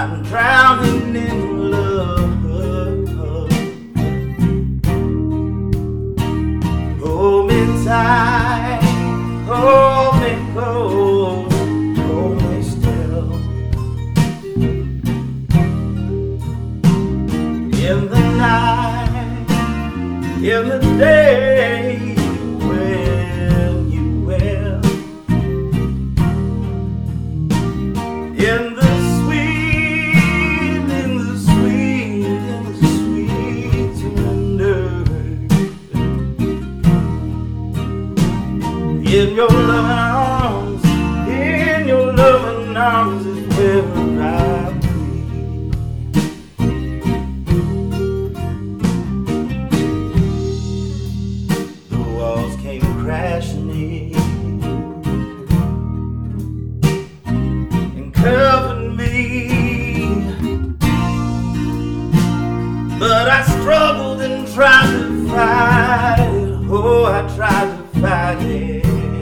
I'm drowning in love. Hold me tight, hold me close, hold me still. In the night, in the day, when you will. In the sweet, in the sweet, in the sweet surrender. In your loving arms, in your loving arms is where I breathe. The walls came crashing in and covered me, but I struggled and tried to fight. Oh, I tried to fight it.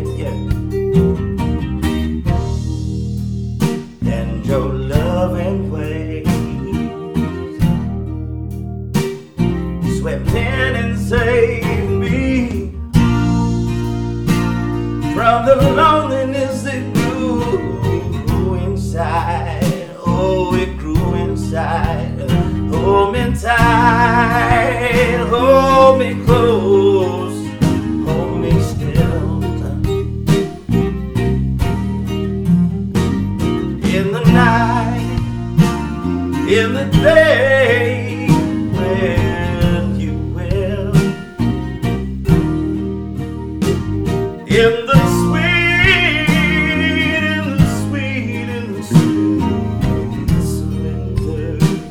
Your loving waves swept in and saved me from the loneliness that grew inside. Oh, it grew inside. Hold me tight, hold me close, hold me still. In the night, in the day, when you will. In the sweet, in the sweet, in the sweet surrender.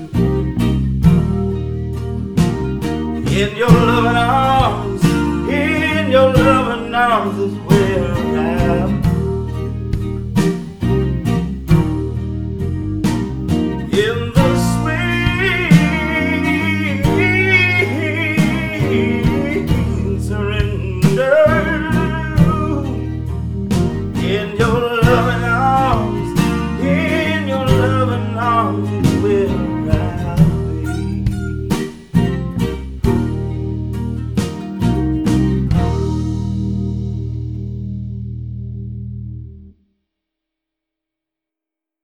In your loving arms is where I'm